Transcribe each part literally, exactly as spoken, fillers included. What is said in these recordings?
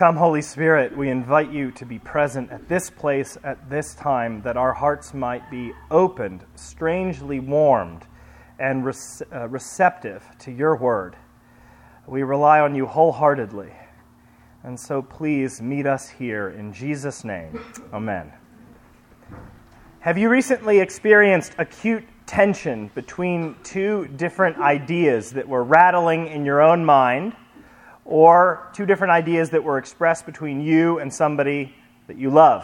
Come, Holy Spirit, we invite you to be present at this place at this time, that our hearts might be opened, strangely warmed, and rece- uh, receptive to your word. We rely on you wholeheartedly. And so please meet us here in Jesus' name. Amen. Have you recently experienced acute tension between two different ideas that were rattling in your own mind, or two different ideas that were expressed between you and somebody that you love?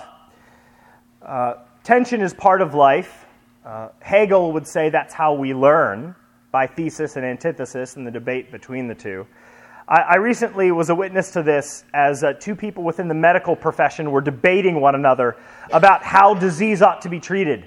Uh, tension is part of life. Uh, Hegel would say that's how we learn, by thesis and antithesis and the debate between the two. I, I recently was a witness to this as uh, two people within the medical profession were debating one another about how disease ought to be treated.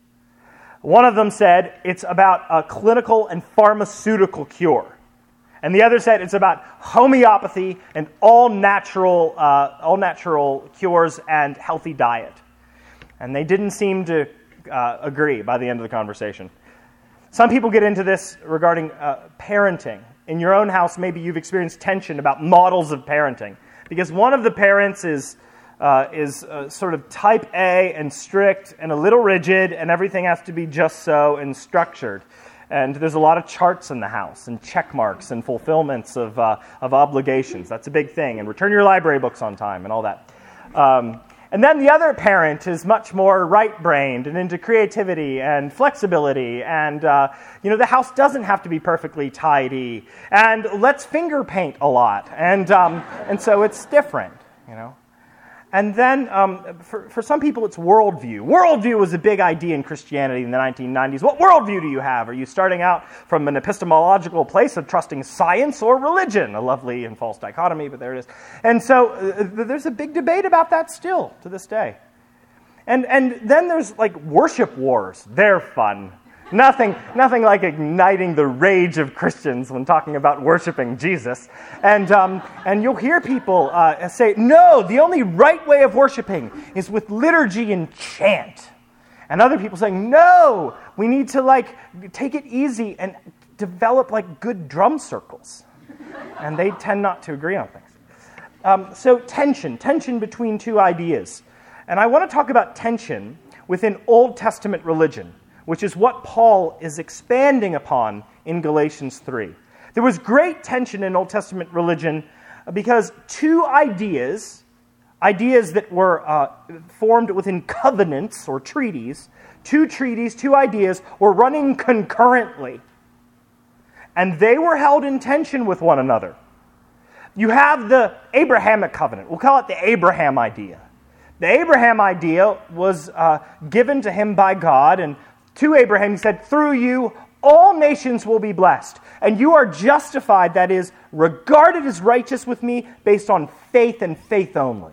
One of them said it's about a clinical and pharmaceutical cure. And the other said it's about homeopathy and all natural, uh, all natural cures and healthy diet. And they didn't seem to uh, agree by the end of the conversation. Some people get into this regarding uh, parenting. In your own house, maybe you've experienced tension about models of parenting, because one of the parents is uh, is uh, sort of type A and strict and a little rigid, and everything has to be just so and structured. And there's a lot of charts in the house, and check marks, and fulfillments of uh, of obligations. That's a big thing. And return your library books on time, and all that. Um, and then the other parent is much more right-brained and into creativity and flexibility. And uh, you know, the house doesn't have to be perfectly tidy. And let's finger paint a lot. And um, and so it's different, you know. And then, um, for, for some people, it's worldview. Worldview was a big idea in Christianity in the nineteen nineties. What worldview do you have? Are you starting out from an epistemological place of trusting science or religion? A lovely and false dichotomy, but there it is. And so uh, there's a big debate about that still to this day. And and then there's like worship wars. They're fun. Nothing, nothing like igniting the rage of Christians when talking about worshiping Jesus. And um, and you'll hear people uh, say, no, the only right way of worshiping is with liturgy and chant. And other people saying, no, we need to like take it easy and develop like good drum circles. And they tend not to agree on things. Um, so tension, tension between two ideas. And I want to talk about tension within Old Testament religion, which is what Paul is expanding upon in Galatians three. There was great tension in Old Testament religion because two ideas, ideas that were uh, formed within covenants or treaties, two treaties, two ideas were running concurrently. And they were held in tension with one another. You have the Abrahamic covenant. We'll call it the Abraham idea. The Abraham idea was uh, given to him by God, and to Abraham, he said, through you, all nations will be blessed. And you are justified, that is, regarded as righteous with me based on faith and faith only.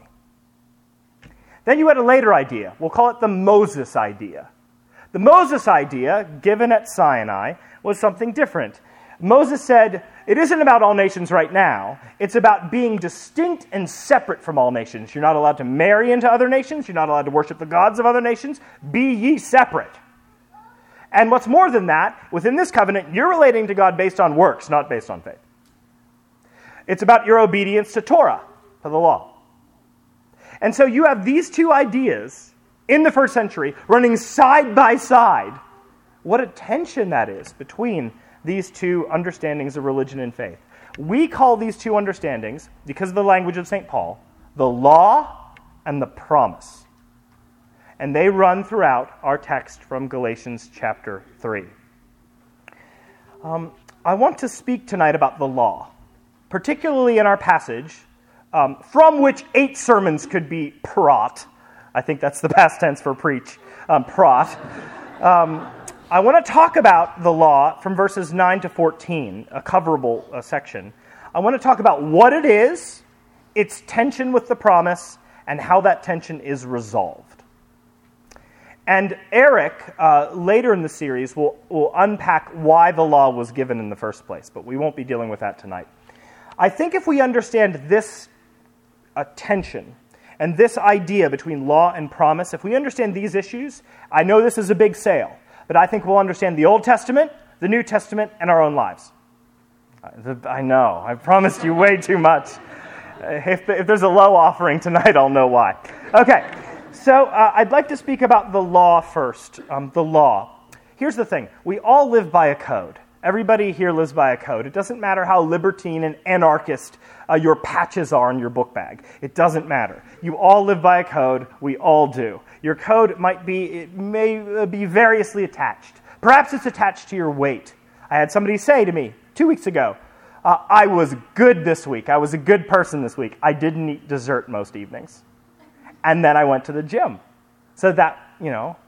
Then you had a later idea. We'll call it the Moses idea. The Moses idea, given at Sinai, was something different. Moses said, it isn't about all nations right now. It's about being distinct and separate from all nations. You're not allowed to marry into other nations. You're not allowed to worship the gods of other nations. Be ye separate. And what's more than that, within this covenant, you're relating to God based on works, not based on faith. It's about your obedience to Torah, to the law. And so you have these two ideas in the first century running side by side. What a tension that is between these two understandings of religion and faith. We call these two understandings, because of the language of Saint Paul, the law and the promise. And they run throughout our text from Galatians chapter three. Um, I want to speak tonight about the law, particularly in our passage, um, from which eight sermons could be prot. I think that's the past tense for preach, um, prot. Um, I want to talk about the law from verses nine to fourteen, a coverable uh, section. I want to talk about what it is, its tension with the promise, and how that tension is resolved. And Eric, uh, later in the series, will, will unpack why the law was given in the first place, but we won't be dealing with that tonight. I think if we understand this uh, tension and this idea between law and promise, if we understand these issues, I know this is a big sale, but I think we'll understand the Old Testament, the New Testament, and our own lives. I know, I promised you way too much. If, if there's a low offering tonight, I'll know why. Okay, so uh, I'd like to speak about the law first. Um, the law. Here's the thing. We all live by a code. Everybody here lives by a code. It doesn't matter how libertine and anarchist uh, your patches are in your book bag. It doesn't matter. You all live by a code. We all do. Your code might be, it may be variously attached. Perhaps it's attached to your weight. I had somebody say to me two weeks ago, uh, I was good this week. I was a good person this week. I didn't eat dessert most evenings. And then I went to the gym. So that, you know,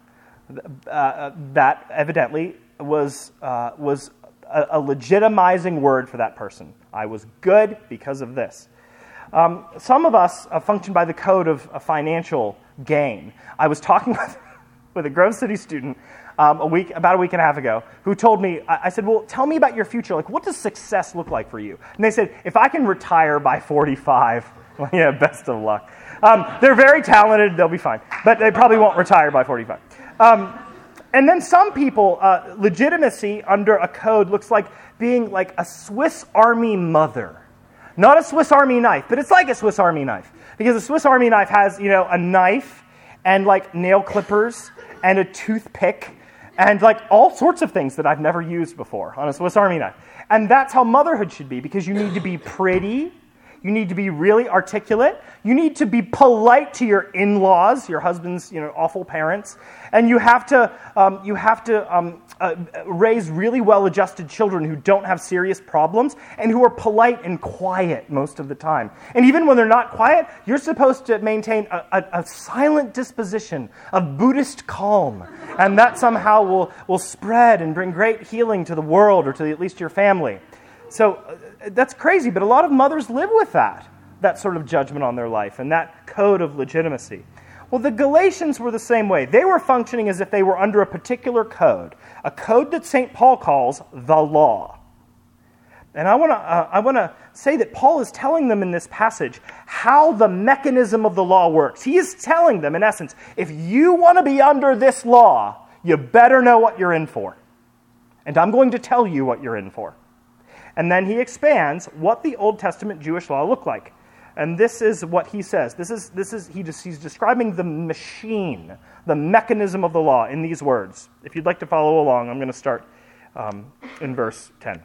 uh, that evidently was uh, was a, a legitimizing word for that person. I was good because of this. Um, some of us uh, function by the code of a financial gain. I was talking with, with a Grove City student um, a week, about a week and a half ago, who told me, I, I said, well, tell me about your future. Like, what does success look like for you? And they said, if I can retire by forty-five, well, yeah, best of luck. Um, they're very talented, they'll be fine. But they probably won't retire by forty-five. Um, and then some people, uh, legitimacy under a code looks like being like a Swiss Army mother. Not a Swiss Army knife, but it's like a Swiss Army knife. Because a Swiss Army knife has, you know, a knife and like nail clippers and a toothpick and like all sorts of things that I've never used before on a Swiss Army knife. And that's how motherhood should be, because you need to be pretty. You need to be really articulate. You need to be polite to your in-laws, your husband's, you know, awful parents, and you have to um, you have to um, uh, raise really well-adjusted children who don't have serious problems and who are polite and quiet most of the time. And even when they're not quiet, you're supposed to maintain a, a, a silent disposition of Buddhist calm, and that somehow will will spread and bring great healing to the world, or to at least your family. So uh, that's crazy, but a lot of mothers live with that, that sort of judgment on their life and that code of legitimacy. Well, the Galatians were the same way. They were functioning as if they were under a particular code, a code that Saint Paul calls the law. And I want to uh, I want to say that Paul is telling them in this passage how the mechanism of the law works. He is telling them, in essence, if you want to be under this law, you better know what you're in for. And I'm going to tell you what you're in for. And then he expands what the Old Testament Jewish law looked like. And this is what he says. This is this is he just he's describing the machine, the mechanism of the law in these words. If you'd like to follow along, I'm going to start um, in verse ten.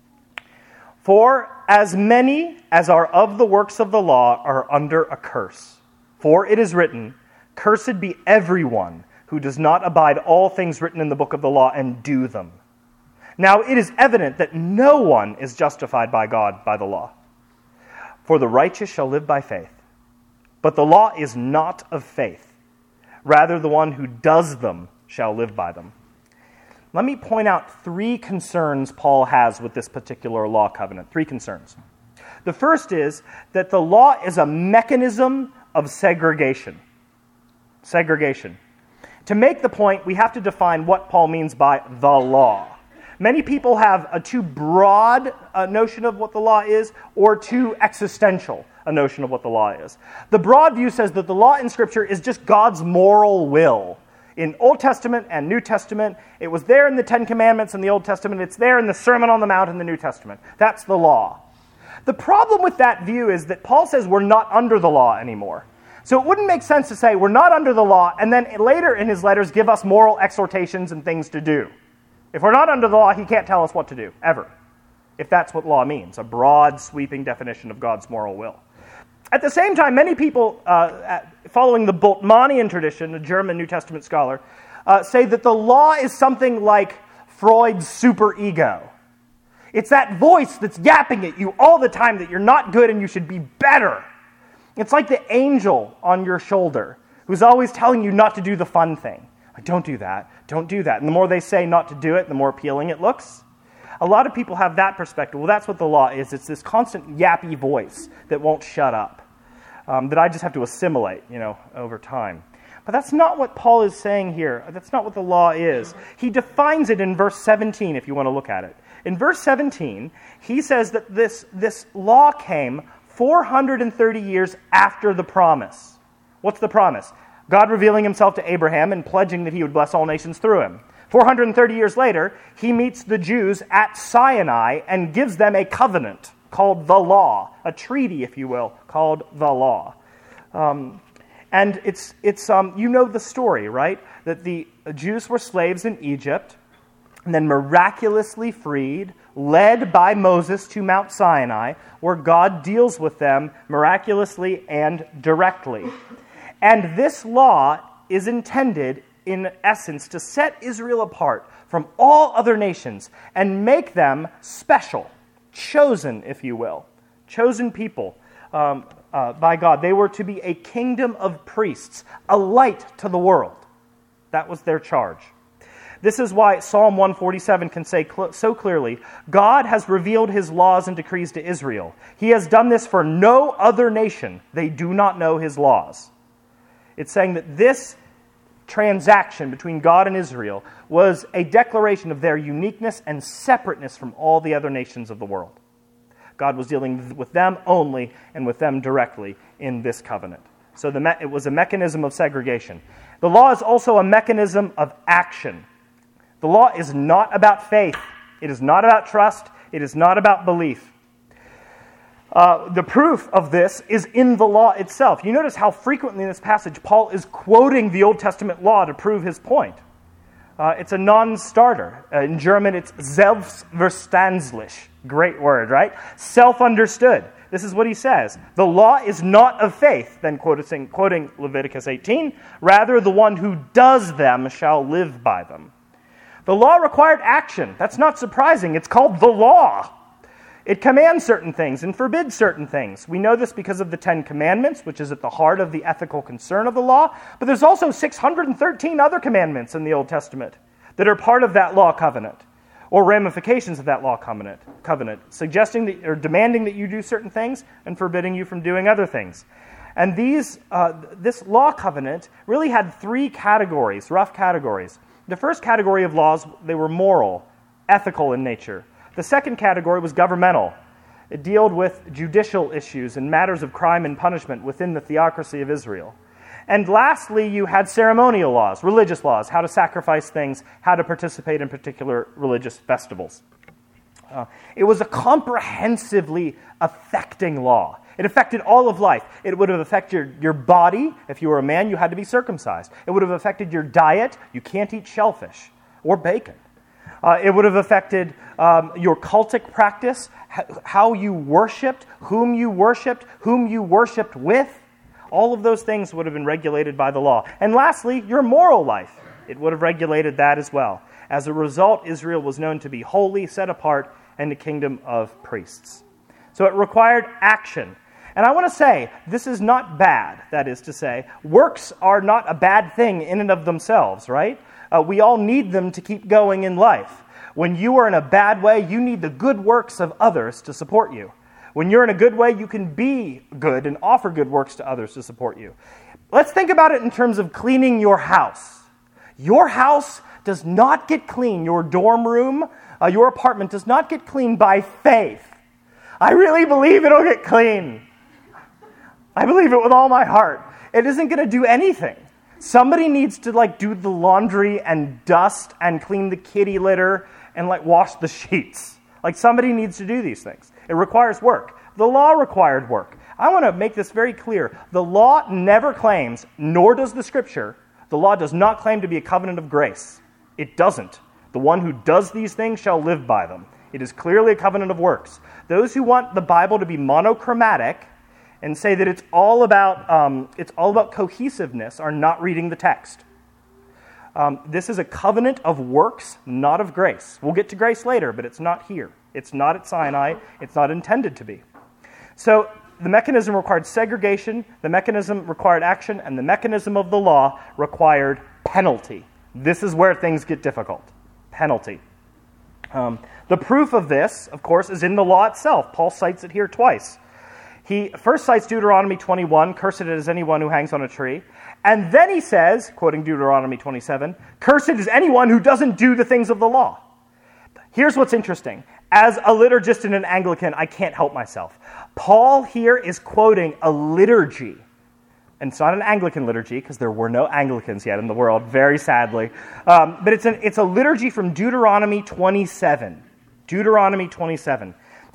For as many as are of the works of the law are under a curse. For it is written, cursed be everyone who does not abide all things written in the book of the law and do them. Now it is evident that no one is justified by God by the law. For the righteous shall live by faith. But the law is not of faith. Rather, the one who does them shall live by them. Let me point out three concerns Paul has with this particular law covenant. Three concerns. The first is that the law is a mechanism of segregation. Segregation. To make the point, we have to define what Paul means by the law. Many people have a too broad uh, notion of what the law is, or too existential a notion of what the law is. The broad view says that the law in Scripture is just God's moral will. In Old Testament and New Testament, it was there in the Ten Commandments in the Old Testament, it's there in the Sermon on the Mount in the New Testament. That's the law. The problem with that view is that Paul says we're not under the law anymore. So it wouldn't make sense to say we're not under the law, and then later in his letters give us moral exhortations and things to do. If we're not under the law, he can't tell us what to do, ever. If that's what law means, a broad, sweeping definition of God's moral will. At the same time, many people, uh, following the Bultmannian tradition, a German New Testament scholar, uh, say that the law is something like Freud's superego. It's that voice that's yapping at you all the time that you're not good and you should be better. It's like the angel on your shoulder who's always telling you not to do the fun thing. Like, don't do that, don't do that. And the more they say not to do it, the more appealing it looks. A lot of people have that perspective. Well, that's what the law is. It's this constant yappy voice that won't shut up, um, that I just have to assimilate, you know, over time. But that's not what Paul is saying here. That's not what the law is. He defines it in verse seventeen, if you want to look at it. In verse seventeen, he says that this, this law came four hundred thirty years after the promise. What's the promise? God revealing himself to Abraham and pledging that he would bless all nations through him. four hundred thirty years later, he meets the Jews at Sinai and gives them a covenant, called the law, a treaty, if you will, called the law. Um, and it's, it's um, you know the story, right? That the Jews were slaves in Egypt, and then miraculously freed, led by Moses to Mount Sinai, where God deals with them miraculously and directly. And this law is intended, in essence, to set Israel apart from all other nations and make them special, chosen, if you will, chosen people um, uh, by God. They were to be a kingdom of priests, a light to the world. That was their charge. This is why Psalm one forty-seven can say cl- so clearly, God has revealed his laws and decrees to Israel. He has done this for no other nation. They do not know his laws. It's saying that this transaction between God and Israel was a declaration of their uniqueness and separateness from all the other nations of the world. God was dealing with them only and with them directly in this covenant. So the me- it was a mechanism of segregation. The law is also a mechanism of action. The law is not about faith. It is not about trust. It is not about belief. Uh, the proof of this is in the law itself. You notice how frequently in this passage Paul is quoting the Old Testament law to prove his point. Uh, it's a non-starter. Uh, in German, it's selbstverständlich. Great word, right? Self-understood. This is what he says. The law is not of faith, then quoting, quoting Leviticus eighteen. Rather, the one who does them shall live by them. The law required action. That's not surprising. It's called the law. It commands certain things and forbids certain things. We know this because of the Ten Commandments, which is at the heart of the ethical concern of the law. But there's also six hundred thirteen other commandments in the Old Testament that are part of that law covenant, or ramifications of that law covenant, covenant, suggesting that, or demanding that you do certain things and forbidding you from doing other things. And these, uh, this law covenant really had three categories, rough categories. The first category of laws, they were moral, ethical in nature. The second category was governmental. It dealt with judicial issues and matters of crime and punishment within the theocracy of Israel. And lastly, you had ceremonial laws, religious laws, how to sacrifice things, how to participate in particular religious festivals. Uh, it was a comprehensively affecting law. It affected all of life. It would have affected your, your body. If you were a man, you had to be circumcised. It would have affected your diet. You can't eat shellfish or bacon. Uh, it would have affected um, your cultic practice, h- how you worshipped, whom you worshipped, whom you worshipped with. All of those things would have been regulated by the law. And lastly, your moral life. It would have regulated that as well. As a result, Israel was known to be holy, set apart, and a kingdom of priests. So it required action. And I want to say, this is not bad, that is to say. Works are not a bad thing in and of themselves, right? Uh, we all need them to keep going in life. When you are in a bad way, you need the good works of others to support you. When you're in a good way, you can be good and offer good works to others to support you. Let's think about it in terms of cleaning your house. Your house does not get clean. Your dorm room, uh, your apartment does not get clean by faith. I really believe it'll get clean. I believe it with all my heart. It isn't going to do anything. Somebody needs to like do the laundry and dust and clean the kitty litter and like wash the sheets. Like somebody needs to do these things. It requires work. The law required work. I want to make this very clear. The law never claims, nor does the Scripture, the law does not claim to be a covenant of grace. It doesn't. The one who does these things shall live by them. It is clearly a covenant of works. Those who want the Bible to be monochromatic and say that it's all about um, it's all about cohesiveness are not reading the text. Um, this is a covenant of works, not of grace. We'll get to grace later, but it's not here. It's not at Sinai. It's not intended to be. So the mechanism required segregation, the mechanism required action, and the mechanism of the law required penalty. This is where things get difficult. Penalty. Um, the proof of this, of course, is in the law itself. Paul cites it here twice. He first cites Deuteronomy twenty-one, cursed is anyone who hangs on a tree. And then he says, quoting Deuteronomy twenty-seven, cursed is anyone who doesn't do the things of the law. Here's what's interesting. As a liturgist and an Anglican, I can't help myself. Paul here is quoting a liturgy. And it's not an Anglican liturgy, because there were no Anglicans yet in the world, very sadly. Um, but it's, an, it's a liturgy from Deuteronomy twenty-seven. Deuteronomy twenty-seven.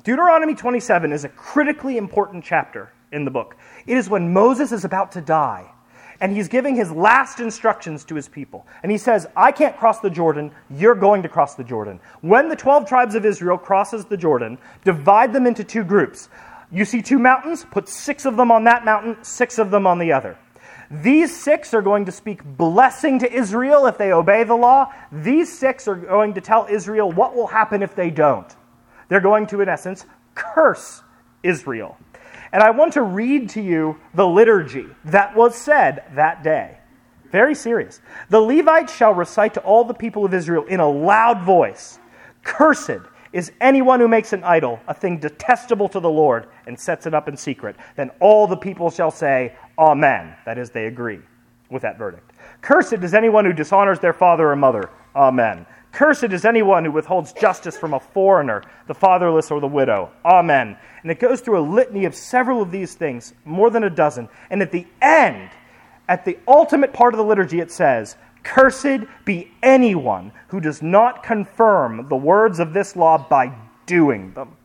Deuteronomy twenty-seven is a critically important chapter in the book. It is when Moses is about to die, and he's giving his last instructions to his people. And he says, I can't cross the Jordan, you're going to cross the Jordan. When the twelve tribes of Israel crosses the Jordan, divide them into two groups. You see two mountains, put six of them on that mountain, six of them on the other. These six are going to speak blessing to Israel if they obey the law. These six are going to tell Israel what will happen if they don't. They're going to, in essence, curse Israel. And I want to read to you the liturgy that was said that day. Very serious. The Levites shall recite to all the people of Israel in a loud voice, "Cursed is anyone who makes an idol, a thing detestable to the Lord, and sets it up in secret. Then all the people shall say, Amen." That is, they agree with that verdict. "Cursed is anyone who dishonors their father or mother." Amen. "Cursed is anyone who withholds justice from a foreigner, the fatherless or the widow." Amen. And it goes through a litany of several of these things, more than a dozen. And at the end, at the ultimate part of the liturgy, it says, "Cursed be anyone who does not confirm the words of this law by doing them."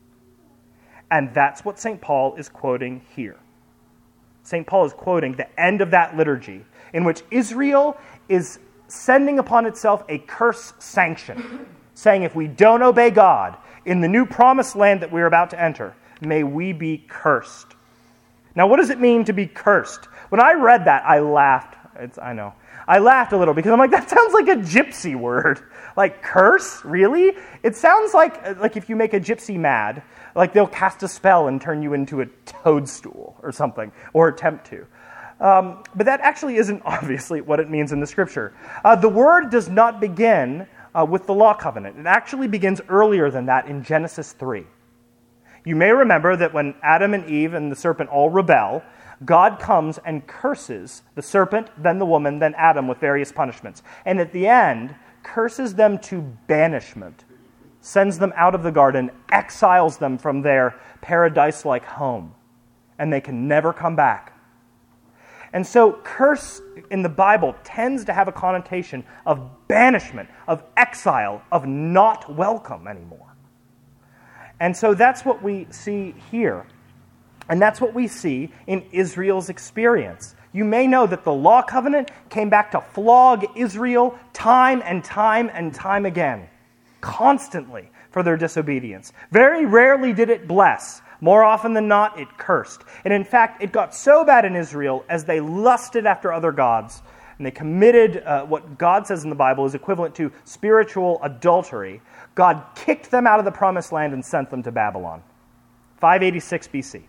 And that's what Saint Paul is quoting here. Saint Paul is quoting the end of that liturgy, in which Israel is sending upon itself a curse sanction, saying if we don't obey God in the new promised land that we're about to enter, may we be cursed. Now, what does it mean to be cursed? When I read that, I laughed. It's, I know. I laughed a little because I'm like, that sounds like a gypsy word. Like, curse? Really? It sounds like, like if you make a gypsy mad, like they'll cast a spell and turn you into a toadstool or something, or attempt to. Um, but that actually isn't obviously what it means in the Scripture. Uh, the word does not begin uh, with the law covenant. It actually begins earlier than that in Genesis three. You may remember that when Adam and Eve and the serpent all rebel, God comes and curses the serpent, then the woman, then Adam with various punishments. And at the end, curses them to banishment, sends them out of the garden, exiles them from their paradise-like home, and they can never come back. And so curse in the Bible tends to have a connotation of banishment, of exile, of not welcome anymore. And so that's what we see here. And that's what we see in Israel's experience. You may know that the law covenant came back to flog Israel time and time and time again, constantly for their disobedience. Very rarely did it bless. More often than not, it cursed. And in fact, it got so bad in Israel as they lusted after other gods, and they committed uh, what God says in the Bible is equivalent to spiritual adultery. God kicked them out of the promised land and sent them to Babylon. five eighty-six B C.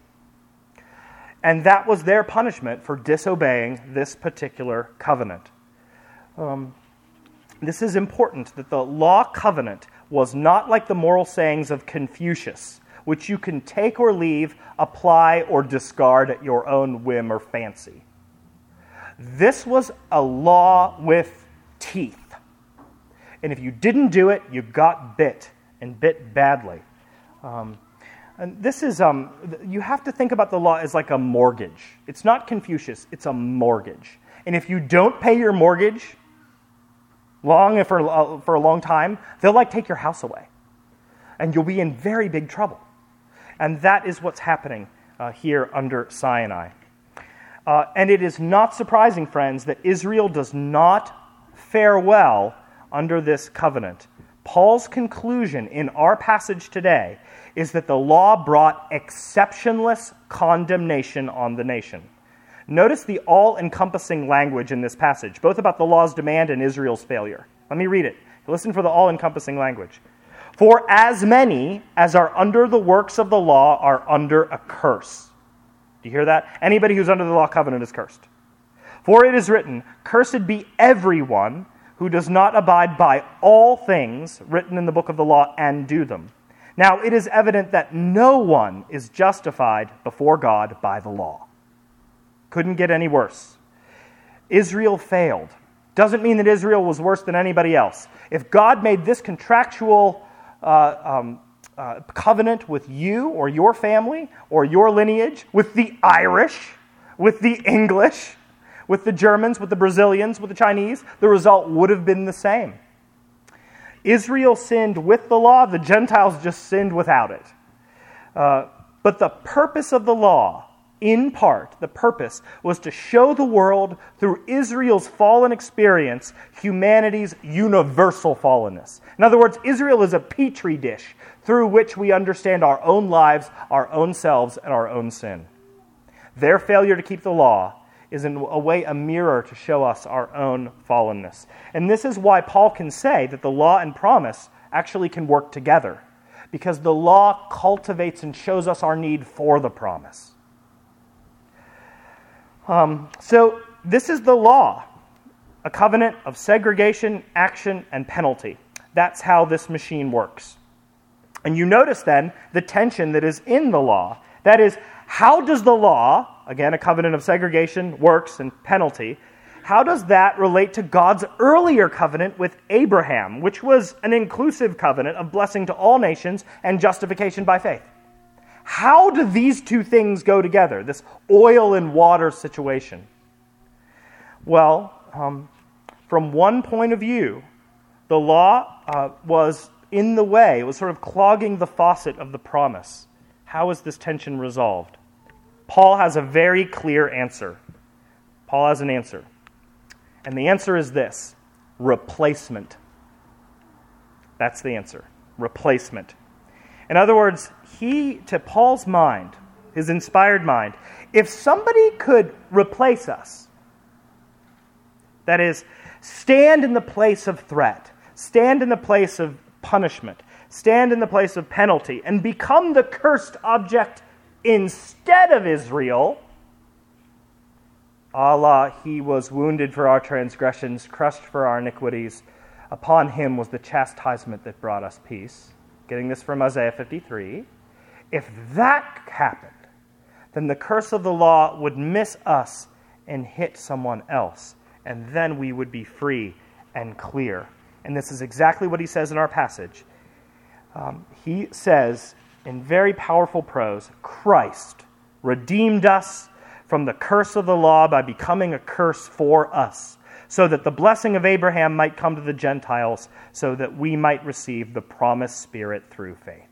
And that was their punishment for disobeying this particular covenant. Um, this is important, that the law covenant was not like the moral sayings of Confucius, which you can take or leave, apply or discard at your own whim or fancy. This was a law with teeth. And if you didn't do it, you got bit, and bit badly. Um, and this is, um, you have to think about the law as like a mortgage. It's not Confucius, it's a mortgage. And if you don't pay your mortgage long for, uh, for a long time, they'll like take your house away. And you'll be in very big trouble. And that is what's happening uh, here under Sinai. Uh, and it is not surprising, friends, that Israel does not fare well under this covenant. Paul's conclusion in our passage today is that the law brought exceptionless condemnation on the nation. Notice the all-encompassing language in this passage, both about the law's demand and Israel's failure. Let me read it. Listen for the all-encompassing language. "For as many as are under the works of the law are under a curse." Do you hear that? Anybody who's under the law covenant is cursed. "For it is written, cursed be everyone who does not abide by all things written in the book of the law and do them. Now it is evident that no one is justified before God by the law." Couldn't get any worse. Israel failed. Doesn't mean that Israel was worse than anybody else. If God made this contractual uh, um, uh, covenant with you or your family or your lineage, with the Irish, with the English, with the Germans, with the Brazilians, with the Chinese, the result would have been the same. Israel sinned with the law, the Gentiles just sinned without it. Uh, but the purpose of the law, in part, the purpose was to show the world through Israel's fallen experience humanity's universal fallenness. In other words, Israel is a petri dish through which we understand our own lives, our own selves, and our own sin. Their failure to keep the law is in a way a mirror to show us our own fallenness. And this is why Paul can say that the law and promise actually can work together, because the law cultivates and shows us our need for the promise. Um, so this is the law, a covenant of segregation, action, and penalty. That's how this machine works. And you notice then the tension that is in the law. That is, how does the law, again a covenant of segregation, works, and penalty, how does that relate to God's earlier covenant with Abraham, which was an inclusive covenant of blessing to all nations and justification by faith? How do these two things go together, this oil and water situation? Well, um, from one point of view, the law uh, was in the way. It was sort of clogging the faucet of the promise. How is this tension resolved? Paul has a very clear answer. Paul has an answer. And the answer is this: replacement. That's the answer. Replacement. In other words, he, to Paul's mind, his inspired mind, if somebody could replace us, that is, stand in the place of threat, stand in the place of punishment, stand in the place of penalty, and become the cursed object instead of Israel, Allah, he was wounded for our transgressions, crushed for our iniquities. Upon him was the chastisement that brought us peace. Getting this from Isaiah fifty-three. If that happened, then the curse of the law would miss us and hit someone else, and then we would be free and clear. And this is exactly what he says in our passage. Um, he says in very powerful prose, Christ redeemed us from the curse of the law by becoming a curse for us, so that the blessing of Abraham might come to the Gentiles, so that we might receive the promised Spirit through faith.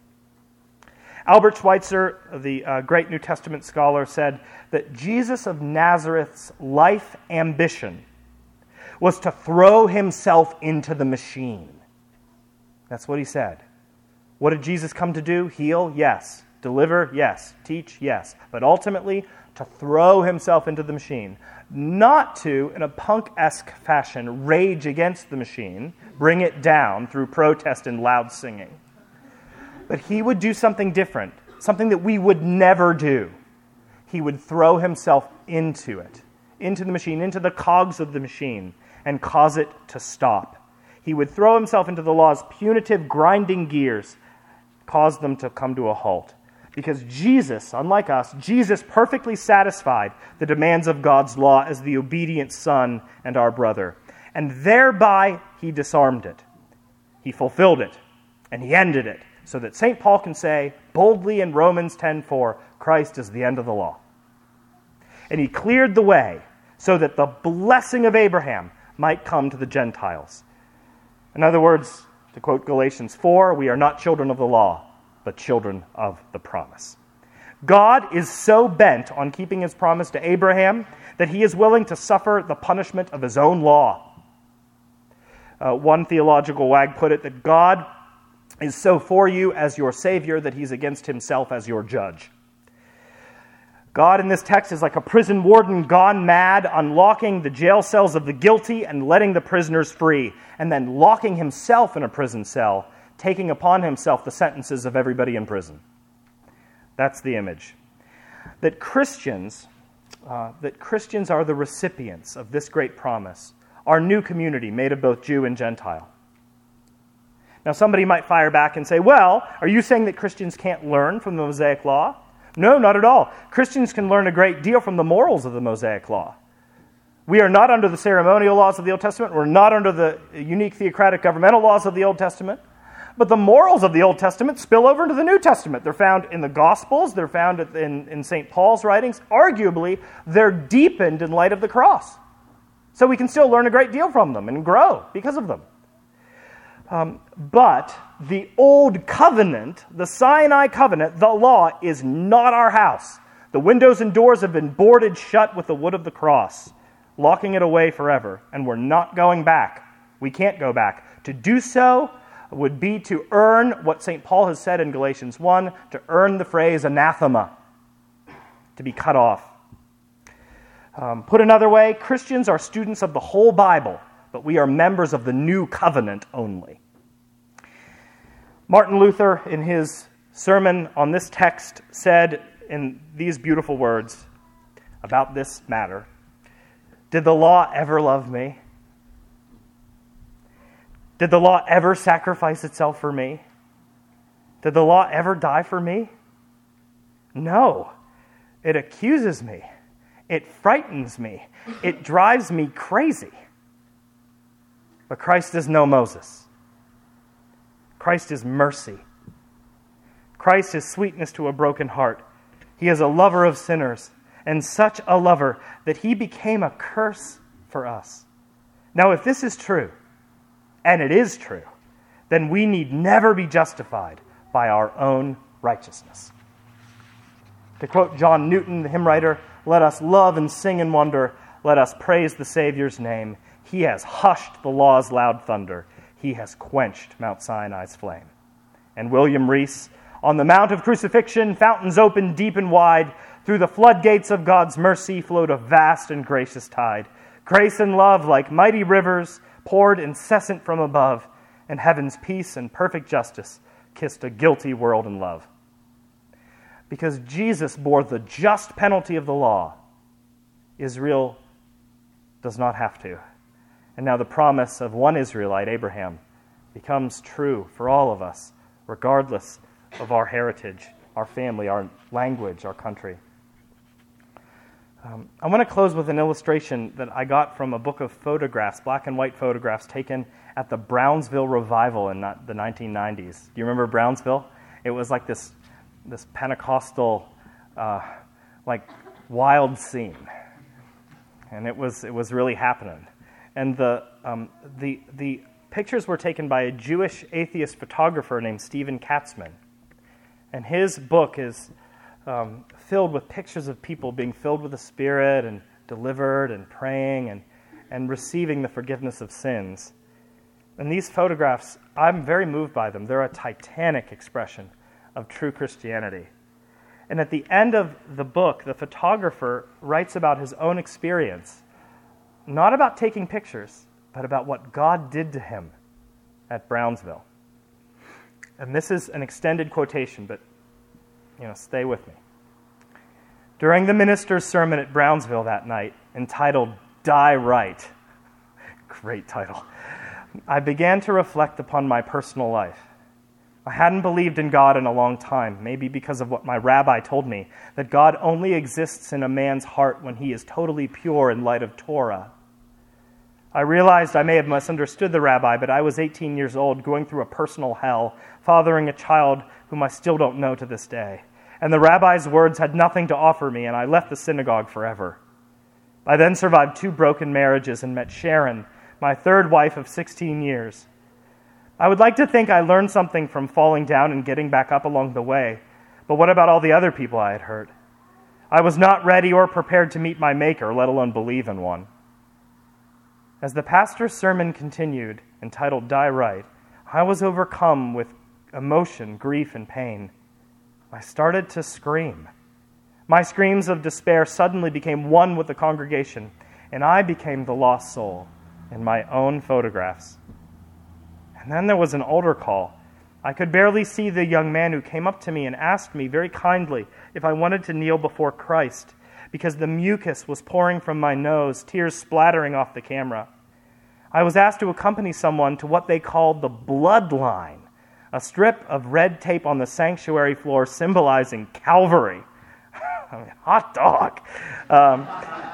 Albert Schweitzer, the uh, great New Testament scholar, said that Jesus of Nazareth's life ambition was to throw himself into the machine. That's what he said. What did Jesus come to do? Heal? Yes. Deliver? Yes. Teach? Yes. But ultimately, to throw himself into the machine. Not to, in a punk-esque fashion, rage against the machine, bring it down through protest and loud singing. But he would do something different, something that we would never do. He would throw himself into it, into the machine, into the cogs of the machine, and cause it to stop. He would throw himself into the law's punitive grinding gears, cause them to come to a halt. Because Jesus, unlike us, Jesus perfectly satisfied the demands of God's law as the obedient Son and our brother. And thereby he disarmed it. He fulfilled it. And he ended it. So that Saint Paul can say boldly in Romans ten four, Christ is the end of the law. And he cleared the way so that the blessing of Abraham might come to the Gentiles. In other words, to quote Galatians four, we are not children of the law, but children of the promise. God is so bent on keeping his promise to Abraham that he is willing to suffer the punishment of his own law. Uh, one theological wag put it that God is so for you as your Savior that he's against himself as your judge. God in this text is like a prison warden gone mad, unlocking the jail cells of the guilty and letting the prisoners free, and then locking himself in a prison cell, taking upon himself the sentences of everybody in prison. That's the image. That Christians, uh, that Christians are the recipients of this great promise, our new community made of both Jew and Gentile. Now somebody might fire back and say, well, are you saying that Christians can't learn from the Mosaic Law? No, not at all. Christians can learn a great deal from the morals of the Mosaic Law. We are not under the ceremonial laws of the Old Testament. We're not under the unique theocratic governmental laws of the Old Testament. But the morals of the Old Testament spill over into the New Testament. They're found in the Gospels. They're found in, in Saint Paul's writings. Arguably, they're deepened in light of the cross. So we can still learn a great deal from them and grow because of them. Um, but the old covenant, the Sinai covenant, the law, is not our house. The windows and doors have been boarded shut with the wood of the cross, locking it away forever, and we're not going back. We can't go back. To do so would be to earn what Saint Paul has said in Galatians one, to earn the phrase anathema, to be cut off. Um, put another way, Christians are students of the whole Bible, but we are members of the new covenant only. Martin Luther, in his sermon on this text, said in these beautiful words about this matter, "Did the law ever love me? Did the law ever sacrifice itself for me? Did the law ever die for me? No. It accuses me. It frightens me. It drives me crazy. But Christ is no Moses. Christ is mercy. Christ is sweetness to a broken heart. He is a lover of sinners, and such a lover that he became a curse for us." Now, if this is true, and it is true, then we need never be justified by our own righteousness. To quote John Newton, the hymn writer, "Let us love and sing and wonder. Let us praise the Savior's name. He has hushed the law's loud thunder. He has quenched Mount Sinai's flame." And William Rees, "On the Mount of Crucifixion, fountains opened deep and wide. Through the floodgates of God's mercy flowed a vast and gracious tide. Grace and love, like mighty rivers, poured incessant from above, and heaven's peace and perfect justice kissed a guilty world in love." Because Jesus bore the just penalty of the law, Israel does not have to. And now the promise of one Israelite, Abraham, becomes true for all of us, regardless of our heritage, our family, our language, our country. Um, I want to close with an illustration that I got from a book of photographs, black and white photographs taken at the Brownsville revival in the nineteen nineties. Do you remember Brownsville? It was like this this Pentecostal, uh, like wild scene, and it was it was really happening. And the um, the the pictures were taken by a Jewish atheist photographer named Stephen Katzman, and his book is Um, filled with pictures of people being filled with the Spirit and delivered and praying and, and receiving the forgiveness of sins. And these photographs, I'm very moved by them. They're a titanic expression of true Christianity. And at the end of the book, the photographer writes about his own experience, not about taking pictures, but about what God did to him at Brownsville. And this is an extended quotation, but You know, stay with me. During the minister's sermon at Brownsville that night, entitled "Die Right," great title, I began to reflect upon my personal life. I hadn't believed in God in a long time, maybe because of what my rabbi told me, that God only exists in a man's heart when he is totally pure in light of Torah. I realized I may have misunderstood the rabbi, but I was eighteen years old, going through a personal hell, fathering a child whom I still don't know to this day. And the rabbi's words had nothing to offer me, and I left the synagogue forever. I then survived two broken marriages and met Sharon, my third wife of sixteen years. I would like to think I learned something from falling down and getting back up along the way, but what about all the other people I had hurt? I was not ready or prepared to meet my Maker, let alone believe in one. As the pastor's sermon continued, entitled "Die Right," I was overcome with emotion, grief, and pain. I started to scream. My screams of despair suddenly became one with the congregation, and I became the lost soul in my own photographs. And then there was an altar call. I could barely see the young man who came up to me and asked me very kindly if I wanted to kneel before Christ, because the mucus was pouring from my nose, tears splattering off the camera. I was asked to accompany someone to what they called the bloodline, a strip of red tape on the sanctuary floor symbolizing Calvary. I mean, hot dog. Um,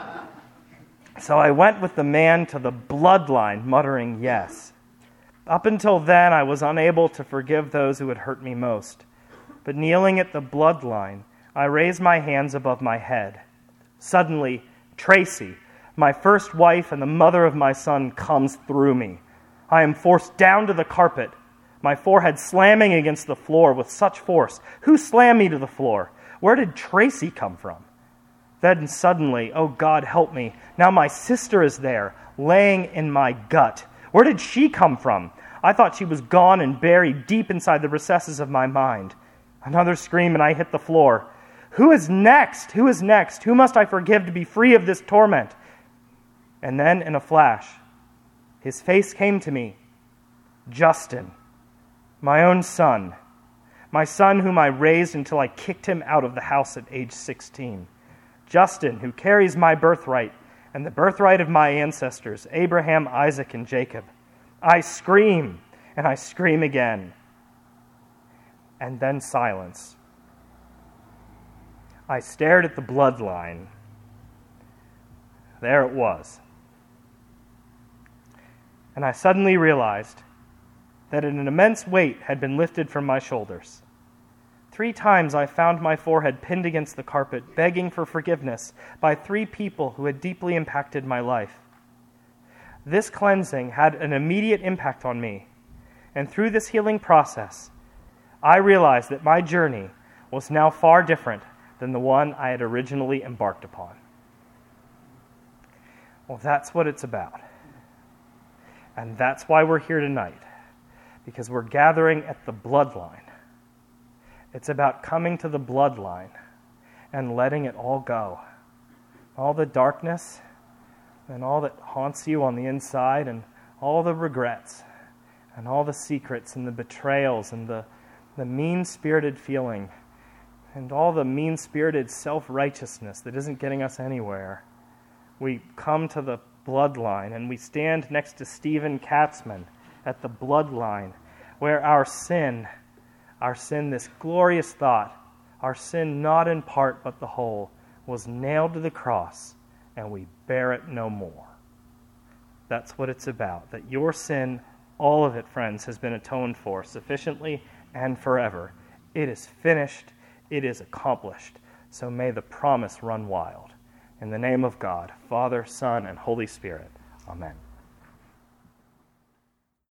so I went with the man to the bloodline, muttering yes. Up until then, I was unable to forgive those who had hurt me most. But kneeling at the bloodline, I raised my hands above my head. Suddenly, Tracy, my first wife and the mother of my son, comes through me. I am forced down to the carpet, my forehead slamming against the floor with such force. Who slammed me to the floor? Where did Tracy come from? Then suddenly, oh God, help me. Now my sister is there, laying in my gut. Where did she come from? I thought she was gone and buried deep inside the recesses of my mind. Another scream and I hit the floor. Who is next? Who is next? Who must I forgive to be free of this torment? And then in a flash, his face came to me. Justin, my own son, my son whom I raised until I kicked him out of the house at age sixteen. Justin, who carries my birthright and the birthright of my ancestors, Abraham, Isaac, and Jacob. I scream, and I scream again. And then silence. I stared at the bloodline. There it was. And I suddenly realized that an immense weight had been lifted from my shoulders. Three times I found my forehead pinned against the carpet, begging for forgiveness by three people who had deeply impacted my life. This cleansing had an immediate impact on me, and through this healing process, I realized that my journey was now far different than the one I had originally embarked upon. Well, that's what it's about. And that's why we're here tonight, because we're gathering at the bloodline. It's about coming to the bloodline and letting it all go. All the darkness and all that haunts you on the inside and all the regrets and all the secrets and the betrayals and the, the mean-spirited feeling and all the mean-spirited self-righteousness that isn't getting us anywhere. We come to the bloodline and we stand next to Stephen Katzman at the bloodline where our sin Our sin, this glorious thought, our sin not in part but the whole, was nailed to the cross, and we bear it no more. That's what it's about, that your sin, all of it, friends, has been atoned for sufficiently and forever. It is finished. It is accomplished. So may the promise run wild. In the name of God, Father, Son, and Holy Spirit. Amen.